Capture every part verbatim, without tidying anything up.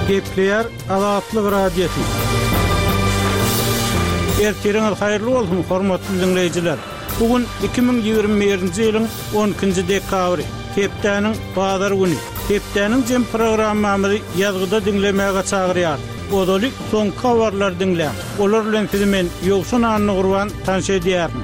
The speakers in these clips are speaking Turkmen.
Gepleyer Azatlyk radiosu. Erteriňiz haýyrly bolsun, hormatly dinleýijiler. Bugün iki bin ýygrimi-nji ýylyň on ikinji dekabry, hepdeniň bazar güni. Hepdeniň jem programmamy ýazgyda dinlemäge çagyrýar. Bodoly soňky habarlar dinleýän. Olar bilen filmen ýogsun anyny gurban tanşy edýärmi?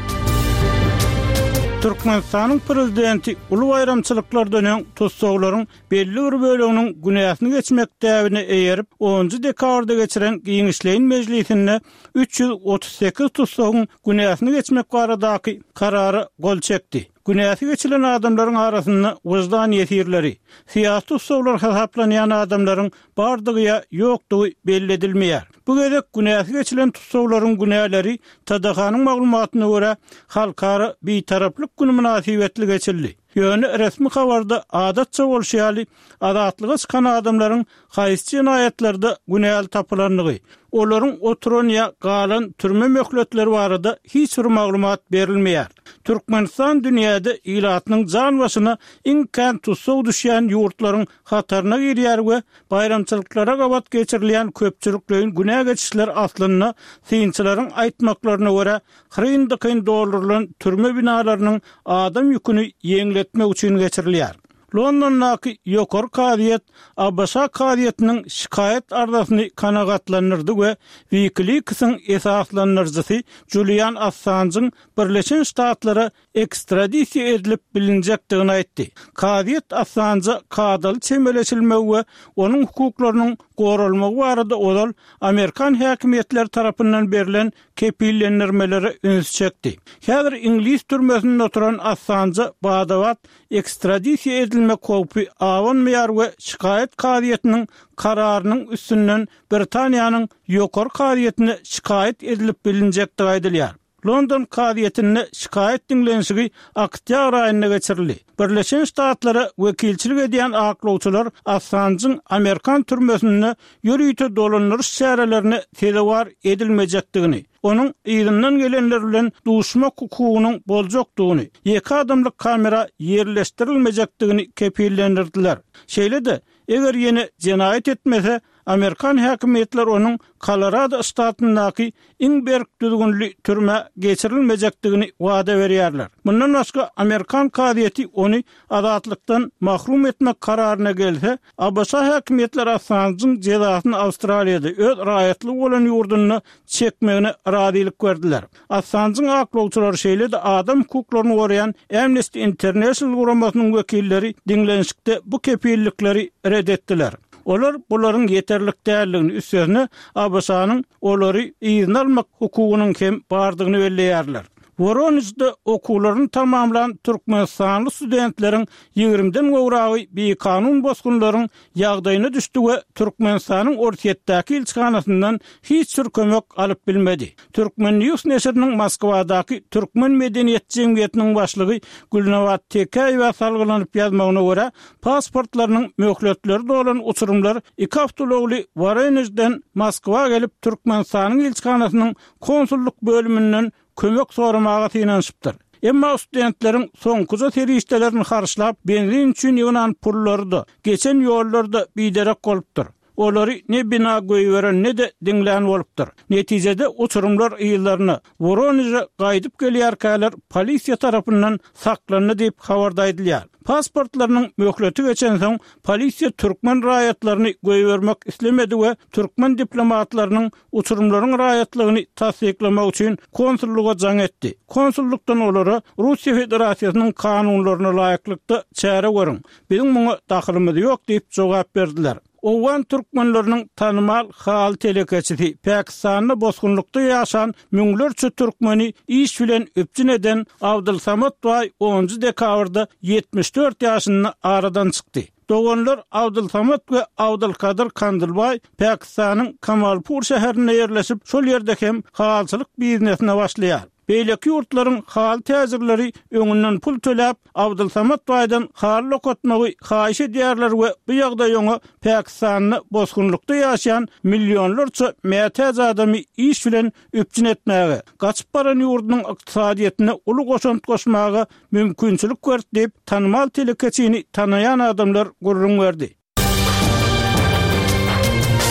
Türkmenistanyň prezidenti uly bayramçylyklar dönen tutsaglaryň belli bir bölüginiň günäsini geçmekdäbini eýerip onunji dekabrda geçiren Giňişleýin Mejlisinde üç yüz otuz sekiz tutsagyň günäsini geçmek baradaky karary gol çekdi. Günäsi geçilen adamlaryň arasynda wyjdan ýetirleri, siýasy tutsaglar hesaplanýan adamlaryň bardygy ýokdugy belli edilmeýär. Bu gedek günäsi geçilen tutsaglaryň günäleri T D H-nyň maglumatyna görä halkara beýtaraplyk güni münasibetli geçildi. Ýöne resmi habarda adatça bolşýaly azatlyga çykan adamlaryň haýsy jinaýatlarda günäli tapylanlygy, olaryň oturanya galan türme möhletleri barada hiç bir maglumat berilmeýär. Türkmenistan dünýäde ilatynyň jan başyna iň kän tutsag düşýän ýurtlaryň hataryna girýär we bayramçylyklara gabat geçirilýän köpçüliklerin günä geçişler aslyna synçylaryň aýtmaklaryna görä hyryndykyň doldurulan türme binalarynyň adam ýüküni ýeňletmek üçin geçirilýär. Londondaky ýokary kadyet Abbasa kadyetiniň şikayet ardasyny kanagatlandyrdy we Wikileaks'yň esaslanyrjysy Julian Assange'yň Birleşen Ştatlara ekstradisiýa edilip bilinjekdigini aýtdy. Kadyet Assange kadaly çemeleşilmegi we onuň hukuklarynyň goralmagy barada olal Amerikan häkimetleri tarapyndan berilen kepillendirmeleri üns çekdi. Häzir İngiliz türmesinde oturan Assange badawat ekstradisiýa edilme kopi awanmaýar we şikayet kadyetiniň kararynyň üstünden Britaniýanyň ýokary kadyetine şikayet edilip bilinjekdigi aýdylýar. London kadyetine şikayet dinlenşigi oktýabr aýyna geçirildi. Birleşen Ştatlara wekilçilik edýän aklawçylar Assange'yň Amerikan türmesinde ýürüýte dolanýar şärelerini telewar edilmejekdigini, onuň ýyryndan gelenler bilen duşmak hukugynyň boljokdugyny, ýeki adamlyk kamera ýerleşdirilmejekdigini kepillendirdiler. Şeýle-de eger ýene jinaýat etmese, Amerikan häkimetleri onuň Colorado ştatyndaky iň berk düzgünli türme geçirilmejekdigini wada berýärler. Bundan başga Amerikan kadyeti ony azatlykdan mahrum etmek kararyna gelse, Abbasa häkimetleri Assange'yň jezasyny Awstraliýada öz raýatlyk bolan ýurduny çekmegine radylyk berdiler. Assange'yň aklawçylary şeýle-de adam hukuklaryny goraýan Amnesty International guramasynyň wekilleri dinlenşikde bu kepillikleri reddetdiler. Olar bularyň ýeterlik däldigini üstüne Abbasanyň olary iýin almak hukugynyň hem bardygyny belleýärler. Voronezde okuwlaryny tamamlayan Türkmenistanly studentleriň ýygriminden gowragy bir kanun bozgunlaryň ýagdaýyna düşdi we Türkmenistanyň ortiýetdäki ilçihanasyndan hiç bir kömek alyp bilmedi. Türkmen News neşriniň Moskwadaky Türkmen Medeniýet Jemgyýetiniň başlygy Gülnawat Tekaýewa salgylanyp ýazmagyna görä, pasportlarynyň möhletleri dolan uçurumlar iki haftalykly Voronezden Moskwa gelip Türkmenistanyň ilçihanasynyň konsulluk bölümünden kömek soramaga tynanşypdyr. Emma studentleriň soňkuja terişdelerini harçlap benzin üçin ýygynan pullary da geçen ýollarda biderek bolupdyr. Olary ne bina goýberen ne de dinlän bolupdyr. Netijede uçurumlar ýyllaryny Voronez'e gaýdyp gelýärkäler polisiýa tarapyndan saklandy diýip habardaýdylýar. Pasportlarynyň möhleti geçen soň polisiýa türkmen raýatlaryny goýbermek islemedi we türkmen diplomatlarynyň uçurumlaryň raýatlygyny tasdiklamak üçin konsulluga jaň etdi. Konsullukdan olary Russiýa Federasiýasynyň kanunlaryna laýyklykda çäre görüň. Biziň muňa dahylymyz ýok diýip jogap berdiler. Owan türkmenläriniň tanymal hal telekeçisi Pakistanyň bozgunlukda ýaşan müňlerçe türkmeni iş bilen öpjün eden Abdulsamat Bay onunji dekabrda ýetmiş dört ýaşyny aradan çykdy. Doganlar Abdulsamat we Abdulkadir Kandilbay Pakistanyň Kamalpur şäherine ýerleşip, şol ýerde hem halçylyk biznesine başlaýar. Beýleki ýurtlaryň hal täzirleri öňünden pul töläp Abdulsamat Baýdan hal lokatmagy haýyş edýärler we bu ýagdaý oňa Pakistanyň bozgunlukda ýaşaýan millionlarça mätäz adamy iş bilen öpjün etmäge, gaçyp baran ýurdunyň ykdysadyetine uly goşant goşmaga mümkinçilik berdi diýip tanymal telekeçini tanayan adamlar gurrun berdi.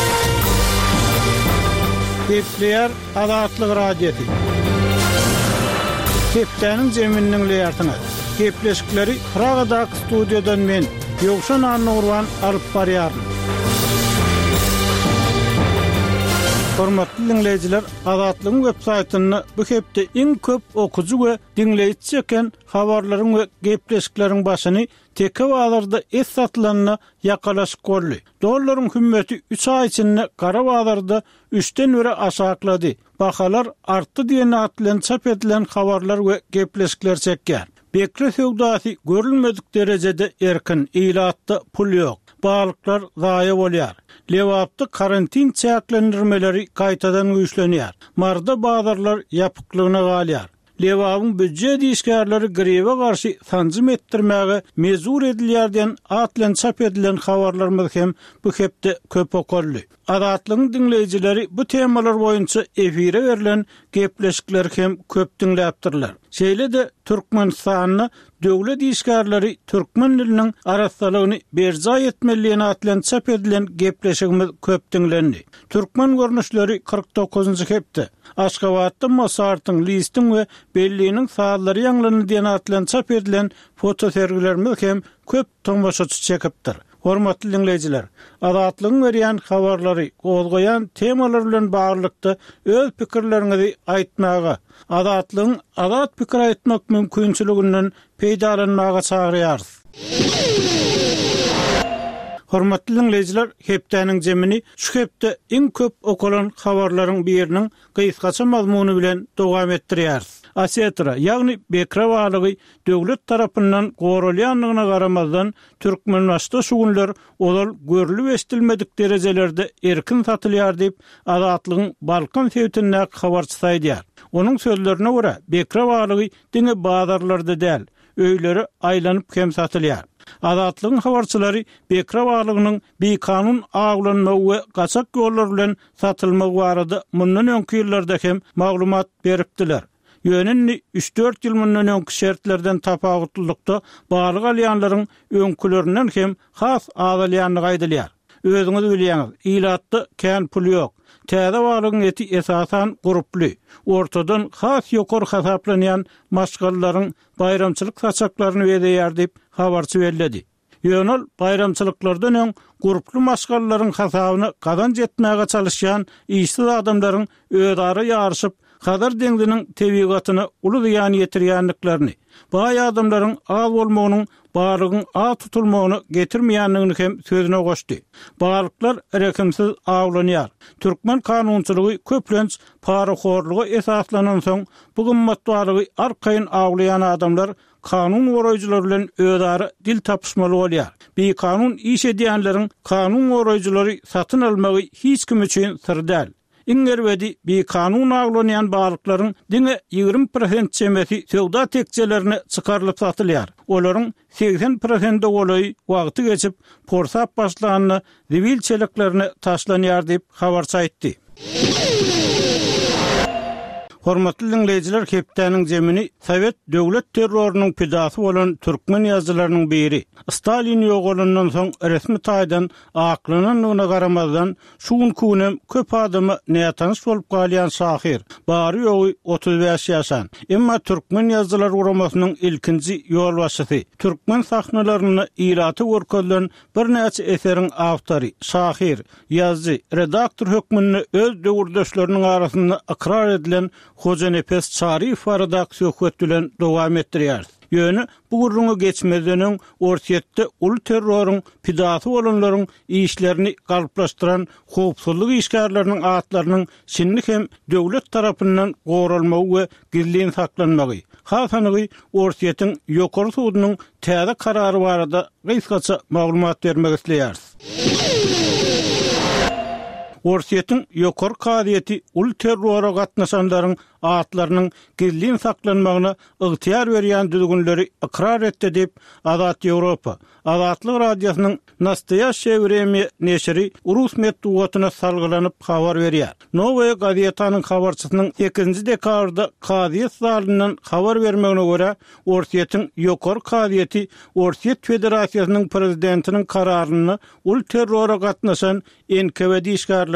Gepleyer Azatlyk radiosi. Hepdeniň jeminiň leýartyna. Gepleşikleri Pragadak studiýadan men Ýogşan Annurwan alyp barýarym. Hormatly dinleýijiler, Azatlygyň web saýtyny bu hepde iň köp okuju we dinleýiçi çeken habarlaryň we gepleşikleriň başyny teke wagtlarda es satylanna ýakalaşyp golly. Dollaryň hümmeti üç ay içinde gara wagtlarda üçten öre aşaklady. Bahalar artdy diýen atlan çap edilen habarlar we gepleşikler çekýär. Bekre söwdasy görülmedik derejede erkin, ilatda pul ýok. Balıklar zaýa bolýar. Lewapdy karantin çäklendirmeleri gaýtadan güýçlenýär. Marda bazarlar ýapyklygyna galýar. Lewabyň büdje diýişgärleri greve garşy tanzym etdirmäge mezur edilýärden atlan çap edilen habarlarymyz hem bu hepde köp okurly. Azatlygyň dinleýijileri bu temalar boýunça efire berilen gepleşikler hem köp dinläpdirler. Şeýle de Türkmenistanyny döwlet işgärleri türkmen diliniň araçsalygyny berja etmeliligine atlan çap edilen gepleşigimiz köp dinlendi. Türkmen görnüşleri kırk dokuzuncu hepde Aşgabatda Mosartyň, Listiň we Belliňiň saallary ýanglany diýen atlan çap edilen foto sergilerimiz hem köp tomoşaçy çekipdir. Hormatly dinleýijiler, Azatlygyň berýän habarlary, gozgoýan temalar bilen baglykda öz pikirleriňizi aýtmaga, Azatlygyň azat pikir aýtmak mümkinçiliginden peýdalanmaga çagyrýarys. Hormatly dinleýijiler, hepdeniň jemini şu hepde iň köp okulan habarlaryň biriniň gysgaça mazmuny bilen dowam etdirýäris. Asetra, ýagny bekre walygy döwlet tarapyndan gorulýanlygyna garamazdan Türkmenwasta şugunlar olal görülüp estilmedik derejelerde erkin satylýar diýip Azatlygyň Balkan sewtine habarçy saýdýar. Onuň sözlerine görä, bekre walygy diňe bazarlarda däl, öýleri aýlanyp hem satylýar. Azatlygyň habarçylary bekre walygynyň bir kanun aglanmagy we gaçak ýollar bilen satylmagy barada mundan öňki ýyllarda hem maglumat beripdiler. Yönünni üç dört ýyl mundan öňki şertlerden tapawutlykda balyk alýanlaryň öňkülerinden hem has azalýanlygy aýdylýar. Özüňiz bilýäňiz, ilatda kän pul ýok. Täze balygyň eti esasan guruply. Ortadan has ýokary hasaplanýan maşgallaryň bayramçylyk saçaklaryny berýär diýip habarçy berledi. Ýönül bayramçylyklardan öň guruply maşgallaryň hasabyny kazanç etmäge çalışýan işsiz adamlaryň öýdary ýaryşyp kadar dengdinin tebigatyny uly ýany ýetirýänliklerini, baý adamlaryň az bolmagynyň balygyň az tutulmagyny getirmeýänligini hem sözüne goşdy. Balyklar rekimsiz aglanýar. Türkmen kanunçylygy köplenç paraxorlugy esaslanan soň bu gymmatbalygy arkaýyn aglaýan adamlar kanun goraýjylary bilen öýdary dil tapyşmaly bolýar. Bir kanun iş edýänleriň kanun goraýjylary satyn almagy hiç kim üçin sir däl. İngerwedi bir kanun aglanýan balyklaryň diňe ýigrim prosent çemeti sowda tekçelerini çykarylyp satylýar. Olaryň seksen prosenti golaý wagty geçip porsap başlanyny zibil çeliklerini taşlanýar diýip habarçy aýtdy. Hormatly dinleýijiler, hepdeniň jemini Sowet döwlet terrorunyň pidasy bolan türkmen ýazgylarynyň biri. Stalin ýogalyndan soň resmi taýdan aklanynyna garamazdan şuň kunem köp adamy näýatanyş bolup galýan şahir. Bary ýogy otuz beş ýaşan. Emma türkmen ýazgylary uramasynyň ilkinji ýol başçysy. Türkmen sahnalaryny iraty görkezlen bir näçe eseriň awtory, şahir, ýazgy, redaktor hökmünde öz döwürdeşleriniň arasynda ikrar edilen Hoca Nefes Çarif redaksiýa hökmünden dowam etdirýär. Ýöne bu gurruňa geçmezden ortaýetde ul terroryň pidasy bolanlaryň işlerini galplaşdyran howpsuzlyk işgärleriniň atlarynyň şinlik hem döwlet tarapyndan goralmagy we gizlin saklanmagy, hasanygy ortaýetiň ýokary sudynyň täze karary barada gysgaça maglumat bermek isleýär. Ortaýetiň ýokary kadiýeti ul terrora gatnaşanlaryň atlarynyň gizlin saklanmagyna ygtyar berýän düzgünleri ikrar etdi diýip Azat Ýewropa, Azatlyk radiosynyň Nastoyaşe Vremya neşri Urus medeniýetyne salgylanyp habar berýär. Novaya gazetanyň habarçysynyň sekizinji dekabrda Kadiýet zalynyň habar bermegine görä, ortaýetiň ýokary kadiýeti Ortaýet Federasiýasynyň prezidentiniň kararyny ul terrora gatnaşan N K V D işgärleriniň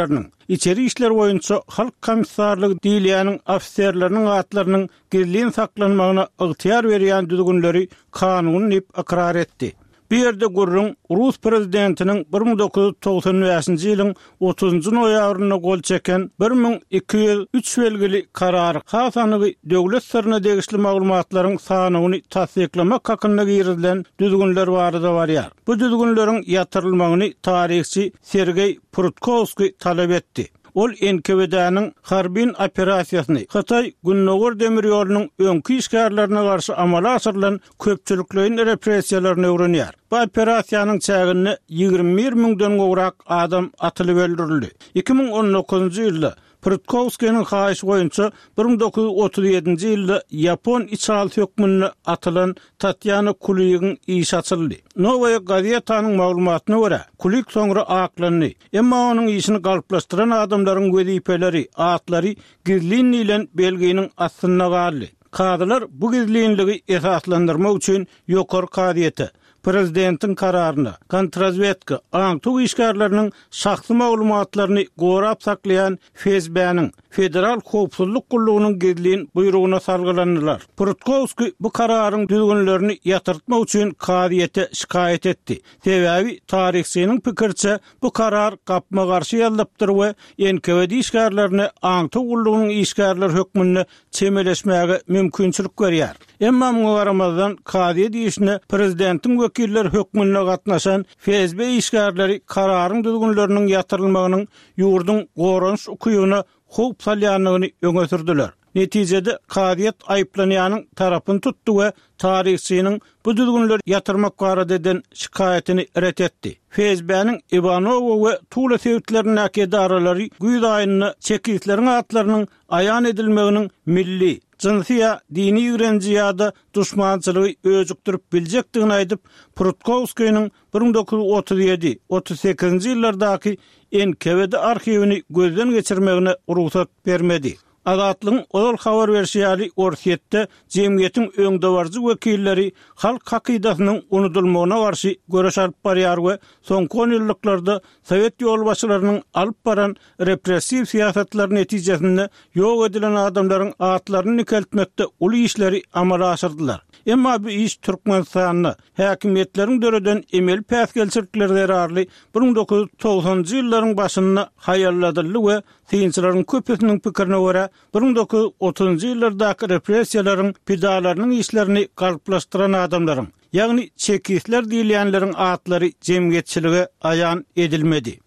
içeri işler boyunça halk komissarlygy diýilýäniň ofisierleriniň atlarynyň gizliň saklanmagyna ygtyýar berýän düzgünleri kanuny ip akrar etdi. Bir yerde gurrun Rus prezidentinin bir ming dokuz yüz togsan beşinji ýylyň otuzynjy noýabryna gol çeken bir ming iki yüz üç belgili karary hasanygy döwlet sirrine degişli maglumatlaryň sanyny tasdiklamak hakynda girilen düzgünler barada barýar. Bu düzgünleriň ýatyrylmagyny tarihçi Sergey Prudkovskiy talap etdi. Ol N K V D'niň harbin operasiýasyny Hatay Günnowar demir ýolunyň öňkü işgärlerine garşy amala asyrylan köpçülikliň repressiýalaryny öwrenýär. Bu operasiýanyň çägini ýygrimi bir miňden gowrak adam atylyp öldürildi. iki ming on dokuzynjy ýylda Prudkovskiýnyň haýyşy boýunça bir ming dokuz yüz otuz ýedinji ýylda Ýapon içalat hökmüne atylan Tatyana Kuligiň iş açyldy. Novaya gazetanyň maglumatyna görä, Kulig soňra aklandy. Emma onuň işini galplaşdyran adamlaryň wezipeleri, atlary gizlin bilen belginiň astyna galdy. Kadylar bu gizlinligi esaslandyrmak üçin ýokary kadiýete Prezidentin kararına, kontrazvedka, aňtuk işgärleriniň şahsy maglumatlaryny gorap saklayan F S B-niň Federal Howpsuzlyk Gullugynyň gizlin buyruguna salgylandylar. Prudkovskiy bu kararyň düzgünlerini ýatyrtmak üçin kadiýete şikayet etdi. Sebäbi tarihçiniň pikirçe bu karar gapma garşy ýalypdyr we N K W D işgärlerini aňtuk gullugynyň işgärler hökmüne çemeleşmäge mümkinçilik berýär. Emma muňa garamazdan kadiýe diýişine prezidentiň wekiller hökmüne gatnaşan F S B işgärleri kararyň düzgünleriniň ýatyrylmagynyň ýurdun goranç ukuýugyna howp salýanlygyny öňe sürdiler. Netijede kadiýet aýplanýanyň tarapyny tutdy we tarihçiniň bu düzgünler ýatyrmak barada eden şikayetini ret etdi. F S B-niň Ivanova we Tula sewitleriniň akedaralary güýz aýynyna çekilişleriň atlarynyň aýan edilmeginiň milli, jinsiýa, dini ýürenji ýa-da duşmançylygy özükdirip biljekdigini aýdyp, Prudkovskiýnyň bir ming dokuz yüz otuz ýedi otuz sekizinji ýyllardaky N K W D arhivini gözden geçirmegine ruhsat bermedi. Azatlyň ol habar berýäli Orsiýetde jemgyýetiň öňde barjy wekilleri halk hakydatynyň unutulmagyna garşy göreş alyp barýar we soňky on ýyllyklarda Sowet ýolbaşçylarynyň alyp baran repressiw siýasatlaryň netijesinde ýok edilen adamlaryň atlaryny nikeltmekde uly işleri amala aşyrdylar. Emma bu iş Türkmenistanyny häkimetleriň döreden emel päsgelçilikleri zararly bir ming dokuz yüz togsanjy ýyllaryň başyna haýalladyldy we synçylaryň köpüsiniň pikirine görä bir ming dokuz yüz otuzynjy ýyllardaky repressiýalaryň pidalarynyň işlerini galplaşdyran adamlaryň, ýagny çekisler diýilýänleriň atlary jemgyýetçilige aýan edilmedi.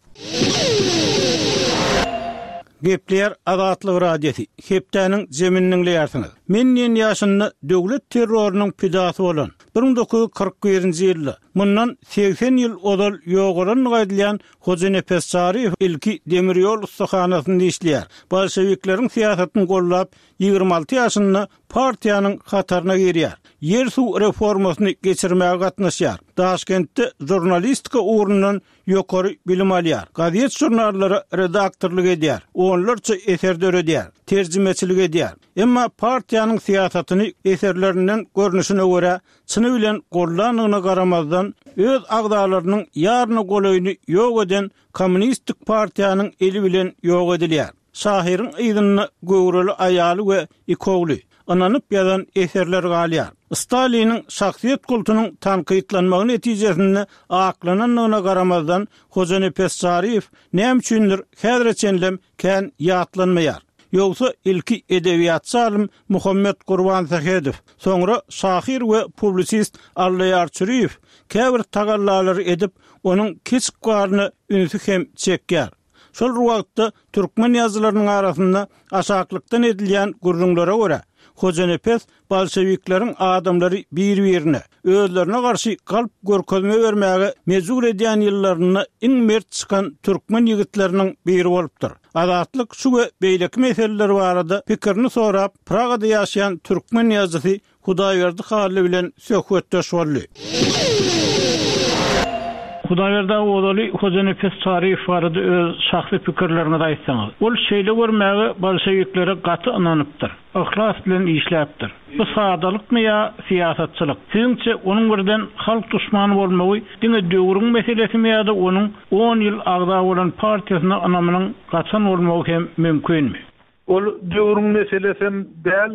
Gepler Azatlyk radiosi. Hepdäniň jeminiň ýarsyňyz. Men ýen ýaşynda döwlet terrorunyň pidasy bolan bir ming dokuz yüz kırk birinji ýylda mundan seksen ýyl odal ýogaran gaýdylýan Hoca Nefes Şaryf ilki demir ýol ustahanasyny işleýär. Bolşeviklerin siýasatyny gollap ýygrimi alty ýaşynda partiýanyň hataryna girýär. Yer su reformasyny geçirmäge gatnaşýar. Daşkentde jurnalistika ugrundan ýokary bilim alýar. Gazet jurnallary redaktorlyk edýär. Onlarça eser döredýär. Terjimeçilik edýär. Emma partiýanyň siýasatyny eserlerinden görnüşine görä çyny bilen gollanygyna garamazdan öz agdalarynyň ýaryny golaýyny ýok eden kommunistik partiýanyň eli bilen ýok edilýär. Şahyryň ýzyny göwreli aýaly we ikowly ananyp ýazan eserler galýar. Staliniň şahsiýet kultunyň tanqytlanmagy netijesinde aklanynyna garamazdan Hoca Nefes Şaryf näme üçindir häzirçenlem kän ýatlanmaýar. Ýogsa ilki edebiýat alim Muhammed Gurban Sahedow, soňra şahyr we publisist Allaýar Çüriýew käbir tagallalary edip onuň kiçik garyny ünsü hem çekýär. Şol wagtda türkmen ýazylarynyň arasynda aşaklykdan edilýän gurrunlara görä Hoca Nefes bolşewikleriň adamlary bir-birine özlerine garşy galp görkezme bermäge mejbur edýän ýyllaryny iň mert çykan türkmen ýigitleriniň biri bolupdyr. Azatlyk şu we beýleki meseleler barada pikirini sorap Pragada ýaşaýan türkmen ýazgysy Hudaýberdi Haly bilen söhbetdeş boldy. Hudaýerda oğlaly Hoca Nefes Sarif barada öz şahsy pikirlerini aýtsaňyz. Ol şeýle görmäge bolşewiklere gaty inanypdyr. Ihlas bilen işläpdir. Bu sadalykmy ýa siýasatçylyk? Siňçe onuň birden halk düşmany bolmagy diňe döwrüň meselesimi ýa-da onuň on ýyl agda bolan partiýasyna anamynyň gaçan bolmagy hem mümkinmi? Ol döwrüň meselesi bäl,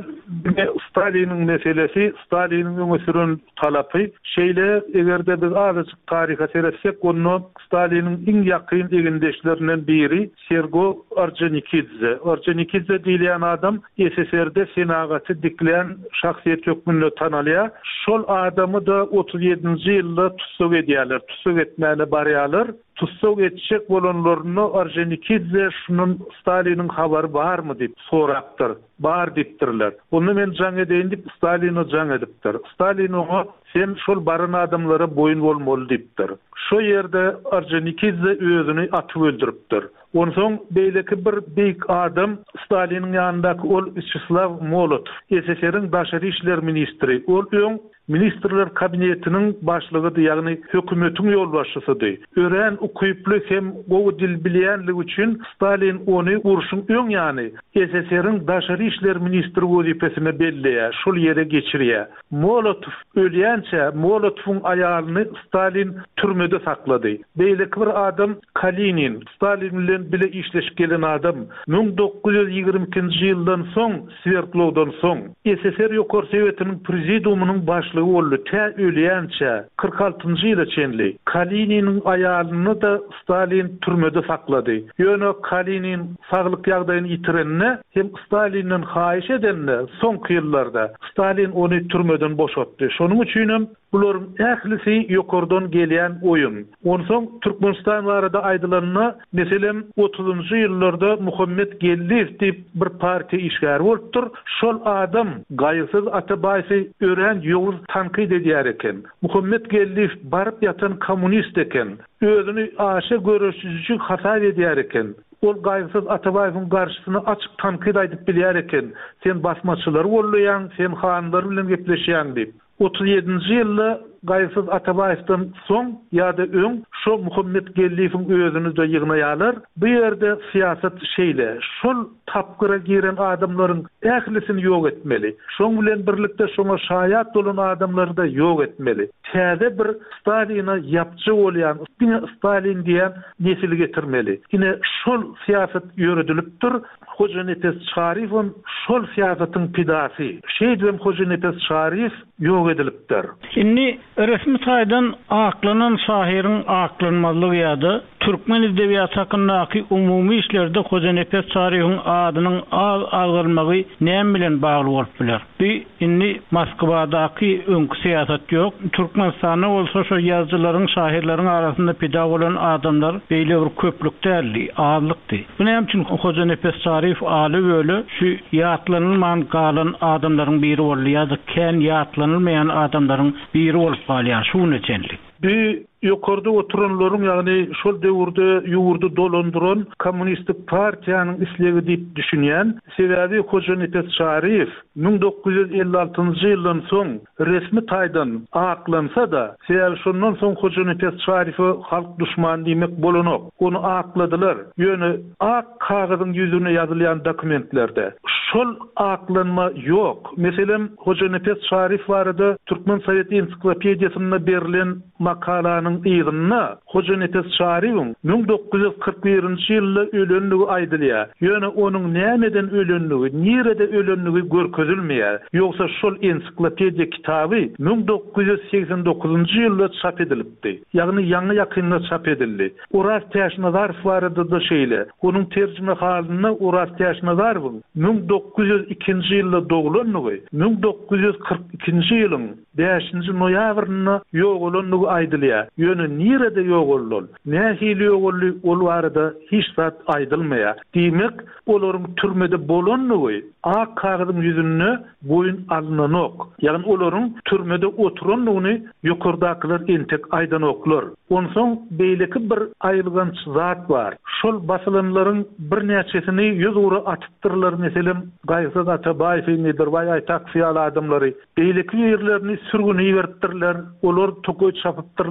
Staliniň meselesi, Staliniň öňe süren talapy. Şeýle egerde biz azyk taryha seretsek, onu Staliniň iň ýakyn egendeşlerinden biri Sergo Orджоникидзе. Orджоникидze diýilen adam S S R de senagaty dikleýän şahsiýet hökmünde tanalýar. Şol adamy da otuz ýedinji ýylda tutsuk edýärler, tutsuk etmäni barýarlar. Tutsuk etjek bolanlaryny Orджоникидze şunun Staliniň habary barmy diýip sorapdyr. Bar dipdirler. Onu men jaň edeýin diýip Stalini jaň edipdir. Stalin oňa sen şol baryn adamlara boyun bolmaly diýipdir. Şo ýerde Orджоникидze özüni atyp öldüripdir. Ondan soň beýleki bir beýik adam Staliniň ýanyndaky ol Vyacheslav Molotov, S S R-iň Daşary işler ministri. Ol öň Ministrler kabinetinin başlygydy, ýagny hökümetiň ýolbaşçysydy. Ören ukyply hem gowy dil bilýänligi üçin Stalin ony urşuň öň ýany S S R-iň Daşary işler ministri wezipesine belleýär, şol ýere geçirýär. Molotov ölýänçe Molotowyň aýalyny Stalin türmede saklady. Beýleki bir adam Kalinin, Stalin bilen bile işleşip gelen adam bin dokuz yüz ýygrimi ikinji ýyldan soň, Sverdlovdan soň S S R Ýokary Sowetiniň prezidiumynyň baş boldy. Tä ölýänçe kırk altynjy ýylda çenli. Kalinin aýalyny da Stalin türmede saklady. Ýöne Kalinin saglyk ýagdaýyny ýitirenine hem Stalinin haýyş edenne soňky ýyllarda Stalin ony türmeden boşatdy. Şonuň üçin buların ählisi ýokardan gelýän oýun. Ondan soň Türkmenistan barada aýdylanyna meselem otuzunjy ýyllarda Muhammed Gelliw diýip bir partiýa işgär bolupdyr. Şol adam gaýsyz Atabaýsy ören ýowuz tanqid edýär eken. Muhammed Gelliw barıp ýatan kommunist eken. Özüni aşa görüşüjü hasar edýär eken. Ol gaýsyz Atabaýyň garşysyna açyk tanqid aýdyp bilýär eken. Sen basmaçylar bolýan, sen hanlar bilen gepleşýän diýip. otuz ýedinji ýylda gaýsyz Atabaýyňdan soň ýa-da öň şo Muhammed Gelliwiň özüni de ýygnaýarlar. Bu ýerde siýasat şeýle, şol tapgyra giren adamlaryň ählisini ýok etmeli. Şoň bilen birlikde şoňa şaýat bolan adamlary da ýok etmeli. Täze bir Stalina ýapjy bolýan, Stalin diýen nesil getirmeli. Ine şol siýasat ýöredilipdir. Hoca Nefes Şarifoň şol siýasatyň pidasy. Şeýdem Hoca Nefes Şarif ýok edilipdir. Inni resmi saýdan aklanan şahirin aklanmazlygy ýa-da Türkmen edebiýaty hakyndaky umumy işlerde Hoca Nefes Şarifoň adynyň agdalmagy näme bilen bagly bolup biler? Bir inni Moskwadaky öňkü siýasat ýok. Türkmenistanda bolsa şo ýazgylaryň, şahirleriň arasynda pida bolan adamlar beýle bir köplük däldi, azlykdy. Bu näme üçin Hoca Nefes Şarif aly böyle şu ýatlanylmayan galan adamlaryň biri boldy ýa-da kän ýatlanylmayan adamlaryň biri bolup galýar. Şunu çenlik. Bir ýokarda oturanlaryň, ýagny şol döwürde ýurdu dolandyran kommunistik partiýanyň islegi diýip düşünýän, sebäbi Hoca Nefes Şarif bin dokuz yüz elli altynjy ýyldan soň resmi taýdan aklansa da, sebäbi şondan soň Hoca Nefes Şarifi halk düşmany diýmek bolanok. Onu akladylar. Ýöne ak kagyzyň ýüzüne ýazylýan dokumentlerde şol aklanma ýok. Meselem Hoca Nefes Şarif barada Türkmen Sowet ensiklopediýasynda berilen makalanyň ýygyna Hoca Nefes Şarifiň bin dokuz yüz kırk birinji ýylda ölenligi aýdylýar. Ýöne onuň nämeden ölenligi, nirede ölenligi görkezilmeýär. Ýoksa şol ensiklopediýa kitaby bin dokuz yüz seksen dokuzunjy ýylda çap edilipdi. Ýagny ýangy ýakynda çap edildi. Uras Täşnazarov barada da şeýle. Onuň terjime halyny Uras Täşnazarow bin dokuz yüz ikinji ýylda doglanlygy, bin dokuz yüz kırk ikinji ýylyň beşinji noýabryna ýok bolanlygy aýdylýar. Ýöne nirede ýok boldy? Nähili ýok boldy? Ol barada hiç zat aýdylmaýar. Diýmek, olaryň türmede bolanlygy ak kagyzyň ýüzüne boyun alynanok. Ýagny olaryň türmede oturanlygyny ýokardakylar entek aýdanoklar. Ondan soň beýleki bir aýylgan zat bar. Şol basylanlaryň bir näçesini ýüz ura atypdyrlar. Meselem Gaýsy Atabaýew, Nedirbaý Aýtak fiýal adamlary beýleki ýerlerini sürgüni beripdirler. Olar tokoý çapypdyrlar.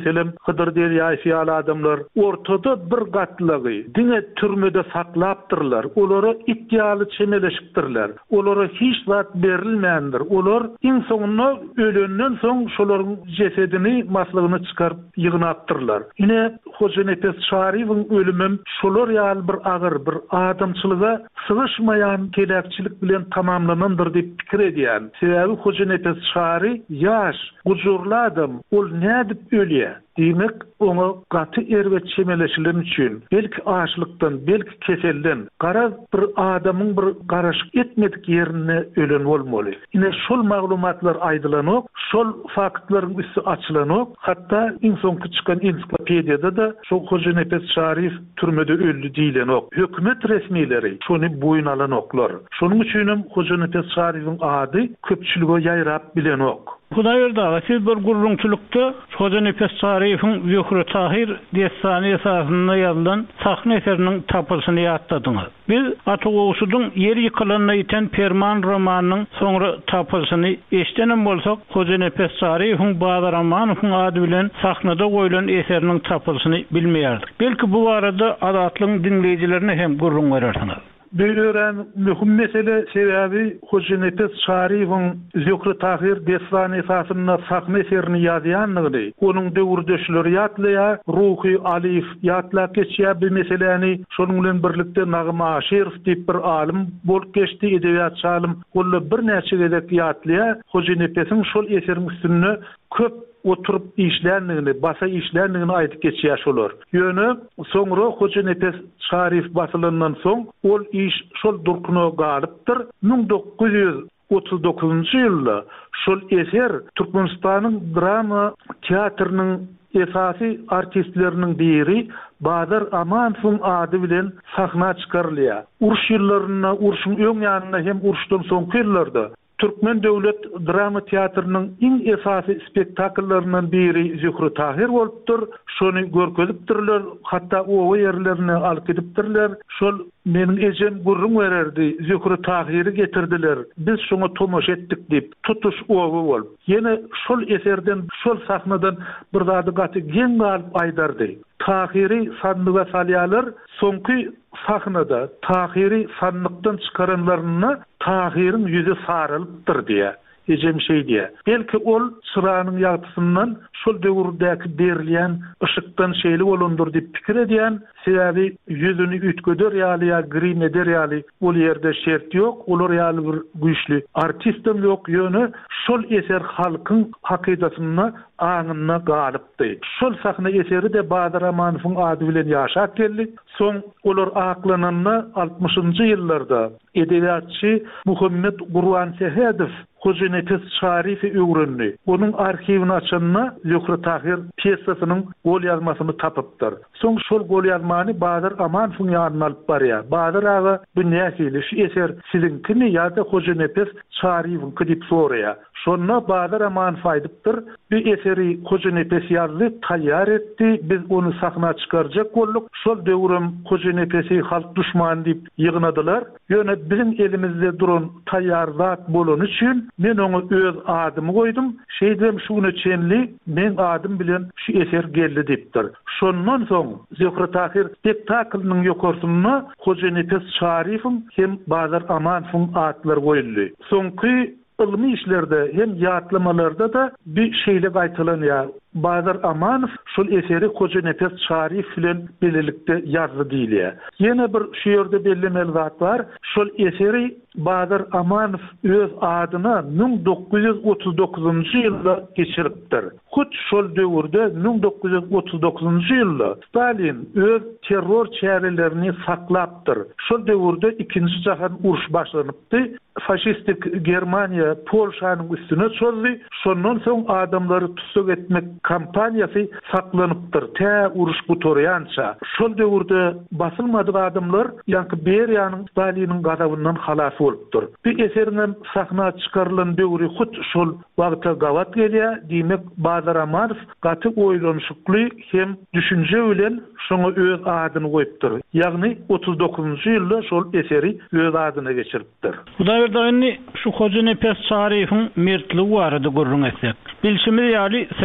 meselem Hıdır Deryaýy ýaly adamlar ortada bir gatlygy diňe türmede saklapdyrlar. Olara iddialy çemeleşipdirler. Olara hiç zat berilmeýändir. Olar iň soňunda ölenden soň şolaryň jesedini, maslygyny çykaryp ýygnapdyrlar. Ine Hoca Nefes Şarifiň ölümüm şolar ýaly bir agyr, bir adamçylyga sygyşmaýan kelekçilik bilen tamamlanandyr diýip pikir edýän. Sebäbi Hoca Nefes Şari ýaş, gujurly adam, ol nädip ölýär? Demek onu gaty erwe çemeleşilen üçin belki açlykdan, belki keselden gara bir adamyň bir garaşyk etmedik ýerine ölen bolmaly. Ine şol maglumatlar aýdylanyp, şol faktlaryň üstü açylanyp, hatda iň soňky çykan ensiklopediýada da şol Hoca Nefes Şarif türmede öldü diýilen ok. Hökümet resmileri şonu boyun alan oklar. Şonuň üçin Hoca Nefes Şarifiň ady köpçülige ýaýrap bilen ok. Hudaýerda siz bir gurrunçylykda Hoca Nefes Şarifiň Zühre Tahir destany esasyna ýazylan sahne eseriniň tapylysyny ýatladyňyz. Biz Atogowsudyň yer ýykylanyna iten Perman romanynyň soňra tapylysyny eşdenem bolsak, Hoca Nefes Şarifiň Badar Amanowyň ady bilen sahnada goýulan eseriniň tapylysyny bilmeýärdik. Belki bu arada adatlyň dinleýijilerine hem gurrun berersiňiz. Böyleren mühim mesele sebäbi Hoca Nefes Şarifiň Zühre Tahir destany esasyna sahne eserini ýazýanlygy, onuň döwürdeşleri ýatlaýar, ruhy alif ýatlap geçýär bu meseleni. Şonuň bilen birlikde Nagym Aşerif diýip bir alim bolup geçdi, edebiyat alim. Golla bir näçe gezek ýatlaýar. Hoca Nefesiň şol eseriň üstüne köp oturup işlerligini, basa işlerligini aýdyp geçýär şolar. Ýöne soňra Hoca Nefes Şarif basylandan soň ol iş şol durkuny galypdyr. ming dokuz ýüz otuz dokuzunçy ýylda şol eser Türkmenistanyň drama teatrynyň esasy artistleriniň biri Badar Amanowyň ady bilen sahna çykarylýar. Uruş ýyllaryna, uruşyň öň ýanyna hem uruşdan soňky ýyllarda Türkmen Döwlet Drama Teatrynyň iň esasy spektakllarynyň biri Zühre Tahir bolupdyr. Şonu görkezipdirler, hatda o ýerlerine alyp gidipdirler. Şol meniň ejem gurrun bererdi, Zühre Tahir'i getirdiler. Biz şoňa tomaş etdik diýip tutuş owy bolup. Ýene şol eserden, şol sahnadan bir zady gaty geň galyp aýdardy. Tahiri sandyga salýarlar, soňky sahnada Tahiri sanlykdan çykaranlaryna Tahiriň ýüzi sarılıpdyr diýär. Ejem şey diýär. Belki ol çyranyň ýagtysyndan şol döwürdäki berilýän ışykdan şeýle bolandyr diýip pikir edýän. Sebäbi ýüzüni ütgöder ýaly ýa grim eder ýaly ol ýerde şert ýok, olar ýaly bir güýçli artistim ýok. Ýöne şol eser halkyň hakydatyna aňyna galypdy. Şol sahna eseri de Badar Amanowyň ady bilen ýaşap geldi. Soň olar aklananna altmışynjy ýyllarda edebiyatçy Muhammed Gurwan Sehedow Hoca Nefes Şarifi öwrenli. Onuň arxiwini açanna Zühre Tahir pyesasynyň gol ýazmasyny tapypdyr. Soň şol gol ýazmany Badar Amanowyň ýanyna alyp barýar. Badar aga bu nähili şu eser sizinkini ýa-da Hoca Nefes Şarifiň diýip soraýar. Şonna Badar Amanow aýdypdyr. Bu eseri Hoca Nefes ýazdy, taýýar etdi. Biz onu sahna çykarjak bolduk. Şol döwrüm Hoca Nefesi halk düşman diýip ýygnadylar. Ýöne bizim elimizde duran taýýar zat bolan üçin men onu öz adymy goýdum. Şeýdem şuny çenli men adym bilen şu eser geldi diýipdir. Şondan soň Zühre Tahir spektaklynyň ýokarsyna Hoca Nefes Şarifiň hem Badar Amanowyň adlary goýuldy. Soňky ilmi işlerde hem ýatlamalarda da bir şeýle gaýtalanýar. Badar Amanow şol eseri Hoca Nefes Şarif bilen birlikde ýazdy diýilýär. Ýene bir şu ýerde bellemeli zat bar. Şol eseri Badar Amanow öz adyna ming dokuz ýüz otuz dokuzunçy ýylda geçiripdir. Hut şol döwürde ming dokuz ýüz otuz dokuzunçy ýylda Stalin öz terror çärelerini saklapdyr. Şol döwürde ikinji jahan uruş başlanypdy. Faşistik Germaniýa Polşanyň üstüne çözdü. Şondan soň adamlary tutsak etmek kampaniýasy saklanypdyr. Tä uruş gutorýança. Şol döwürde basylmadyk adamlar ýa-da Beriýanyň Staliniň gadabyndan halas bolupdyr. Bu eserinden sahna çykarylan döwri hut şol wagta gawat gelýär. Diýmek Badar Amanow gaty oýlanşykly hem düşünje bilen şoňa öz adyny goýupdyr. Ýagny otuz dokuzunçy ýylda şol eseri öz adyna geçiripdir. Hudaýerdaňy şu Hoca Nefes Şarifiň mertligi barada gurrun etsek. Bilşimiz ýaly Sowet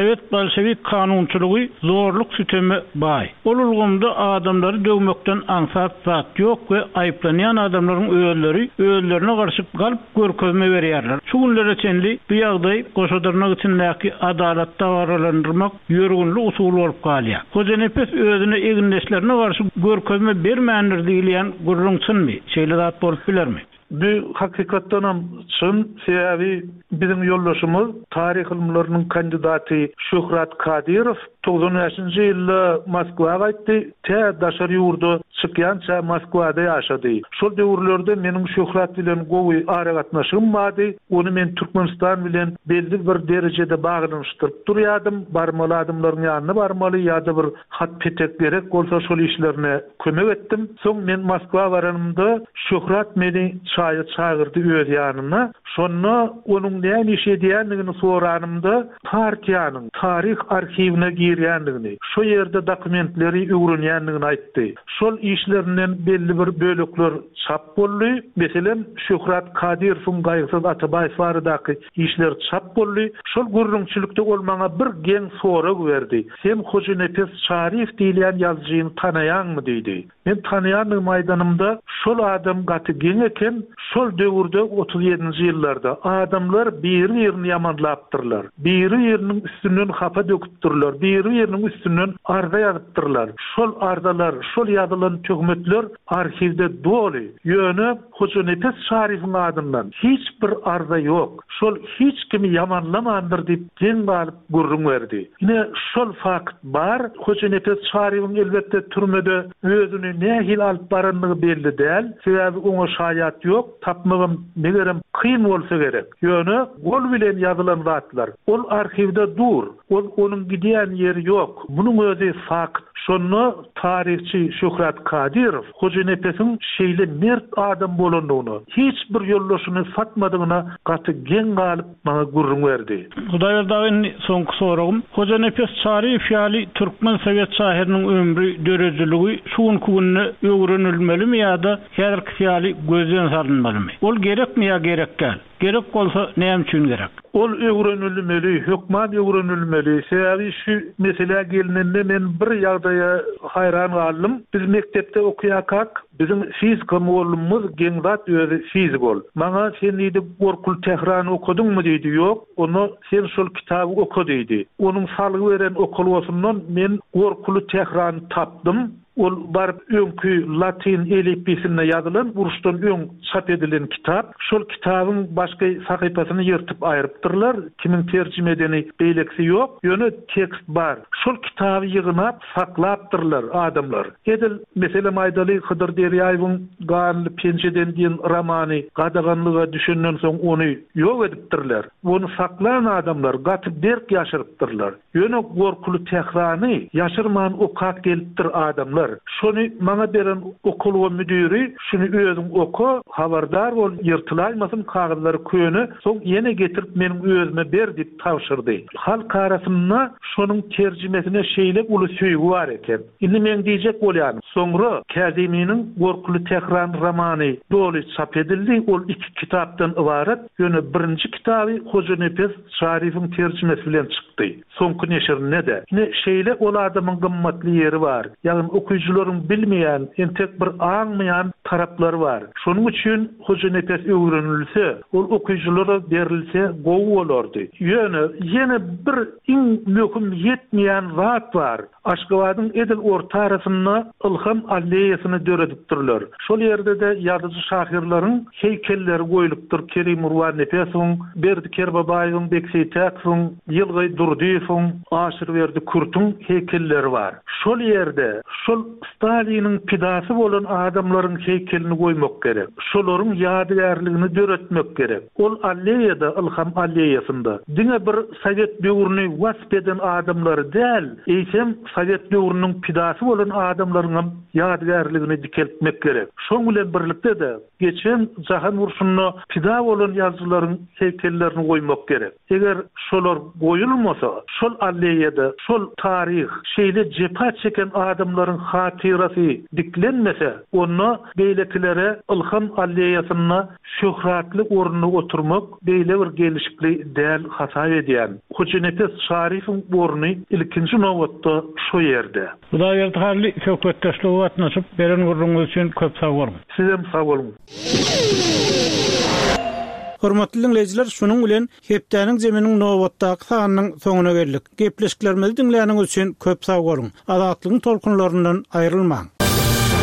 Bolşewik kanunçylygy zorluk sistemi bay. Ol ulgamda adamlary döwmekden ansat zat ýok we aýplanýan adamlaryň öýelleri öýellerine garşy galyp görkezme berýärler. Şu günlere çenli bu ýagdaý goşadyrnak üçinläki adalat dawarlandyrmak ýörgünli usul bolup galýar. Hojenepes özüne eginleşlerine garşy görkezme bermändir diýilýän gurrunçynmy? Şeýle zat bolup bilermi? Bu hakikatdan hem çyn sebebi bizim yoldaşymyz tarih ilmläriniň kandidaty Şöhrat Kadirov doksan beşinji ýylda Moskwaga gitdi. Te daşary ýurdu çykýança Moskwada ýaşady. Şol döwürlerde meniň Şöhrat bilen gowy ara gatnaşygym bardy. Ony men Türkmenistan bilen belli bir derejede baglanyşdyryp durýardym. Barmaly adamlaryň ýanyna barmaly ýa-da bir hat petek berek bolsa şol işlerine kömek etdim. Soň men Moskwa baranymda Şöhrat meni çaýy çağırdy öz ýanyna. Şonda onuň näme iş edýändigini soranymda partiýanyň tarih arhiwine girýändigini, şo ýerde dokumentleri öwrenýändigini aýtdy. Şol işlerinden belli bir bölükler çap boldy. Meselen Şöhrat Kadirowyň gaýgysyz Atabaýew baradaky işler çap boldy. Şol gurrunçylykda olmaňa bir geň sorak berdi. Sen Hojenepes Şarif diýilen ýazgyny tanaýanmy diýdi. Men tanaýan maýdanymda şol adam gaty geň eken, şol döwürde otuz ýedinji ýyllarda adamlar biri-birini ýamanlapdyrlar. Biri-biriniň üstünden hapa döküpdyrlar. Biri-biriniň üstünden arda ýazypdyrlar. Şol ardalar, şol ýazylan töhmetler arhiwde doly. Ýöne Hojenepes Şarifiň adyndan hiç bir arda ýok. Şol hiç kimi ýamanlamandyr diýip geň balyp gurrun berdi. Ine şol fakt bar. Hojenepes Şarifiň elbetde türmede özüni nähil alyp barandygy belli däl. Sebebi oňa şaýat ýok. Tapmagym negerem kyn bolsa gerek. Ýöne gol bilen ýazylan zatlar ol arhiwde dur. Ol onuň gidýän ýeri ýok. Munyň özü fakt. Şonu tarihçi Şöhrat Kadirov Hojenepesiň şeýle mert adam bolandygyny, hiç bir ýoldaşyny satmadygyna gaty geň galyp maňa gurrun berdi. Hudaýerdagyň soňky soragym, Hojenepes Şarif ýaly Türkmen Sowet şäheriniň ömrü dörejiligi şuň gününe öwrenilmelimi ýa-da häzirki ýaly gözden salynmalymy? Ol gerekmi ýa gerekkäl? Gerek bolsa näme üçin gerek? Ol öwrenilmeli, hökmat öwrenilmeli. Sebebi şu mesele gelinende men bir ýagdaýa hayran galdym. Biz mektepde okuýakak, bizim fizika muallimimiz geňzat özü fizik bol. Maňa sen diýdi, Gorkul Tehran okudyňmy diýdi. Ýok, onu sen şol kitaby oku diýdi. Onuň salygy beren okulwasyndan men Gorkul Tehran tapdym. Ol barıp öňkü latin elifbisine ýazylan, uruşdan öň çap edilen kitap. Şol kitabyň başga sahypasyny ýyrtyp aýrypdyrlar. Kimiň terjime edeni beýleksi ýok. Ýöne tekst bar. Şol kitaby ýygnap saklapdyrlar adamlar. Edil mesele maýdaly Hydyr Derýaýewiň Ganly Pençeden diýen romany gadaganlyga düşünden soň ony ýok edipdirler. Onu saklayan adamlar gaty berk ýaşyrypdyrlar. Ýöne Gorkul Tehrany ýaşyrman okak gelipdir adamlar. Şonu maňa beren okul müdiri, şunu özüň oku, habardar bol, ýyrtylaýmasyn kagazlary köni, soň ýene getirip meniň özüme ber diýip tawşyrdy. Halk arasynda şonuň terjimesine şeýle uly söýgi bar eken. Indi men diýjek bolýan, soňra Kaziminiň Gorkul Tehran romany doly çap edildi. Ol iki kitapdan ibaret. Ýöne birinji kitaby Hojenepes Şarifiň terjimesi bilen çykdy. Soňky neşirinde de. Ne şeýle ol adamyň gymmatly ýeri bar. Ýagny okuyucuların bilmeyen, entek bir anmayan tarapları var. Şunun için Hojenepes öwrenilse, ol okuyuculara berilse gowy bolardy. Ýöne ýene bir iň möhüm ýetmeýän zat var. Aşgabatyň edil orta arasynda Ilham Aliýewiňi döredipdirler. Şol ýerde de ýazyjy şahyrlaryň heýkelleri goýulypdyr. Kerim Urwan Nepesowyň, Berdi Kerbabaýewiň, Bekseytäkowyň, Ýylgy Durdiýewiň, Aşyrberdi Kurtuň heýkelleri var. Şol ýerde şol Staliniň pidasy bolan adamlaryň heýkelini goýmak gerek. Şolaryň ýadygärligini döretmek gerek. Ol Aliýewde, Ilham Aliýewiňde diňe bir Sowet döwrüni wasp eden adamlary däl, eýsem Sovet döwrüniň pidasy bolan adamlaryň ýadygärligini dikeltmek gerek. Şoň bilen birlikde de geçen jahan urşunyna pida bolan ýazgylaryň heykellerini goýmak gerek. Eger şolar goýulmasa, şol alleýede, şol tarih, şeýle jepa çeken adamlaryň hatyrasy diklenmese, onu beýlekilere Ilham alleýasyna şöhratly ornuny oturmak beýle bir gelişikli däl hata edýän. Hoçenetes Şarifiň ornuny ilkinji nowatda şo ýerde. Hudaý berdi harly söhbetdeşlik watnaşyp beren gurrunňyz üçin köp sag bolun. Sizem sag bolun. Hormatly dinleyijiler, şunuň bilen hepdäniň jeminiň nowatdaky sanynyň soňuna geldik. Gepleşiklerimizi dinleýäniňiz üçin köp sag bolun. Azatlygyň tolkunlaryndan aýrylmaň.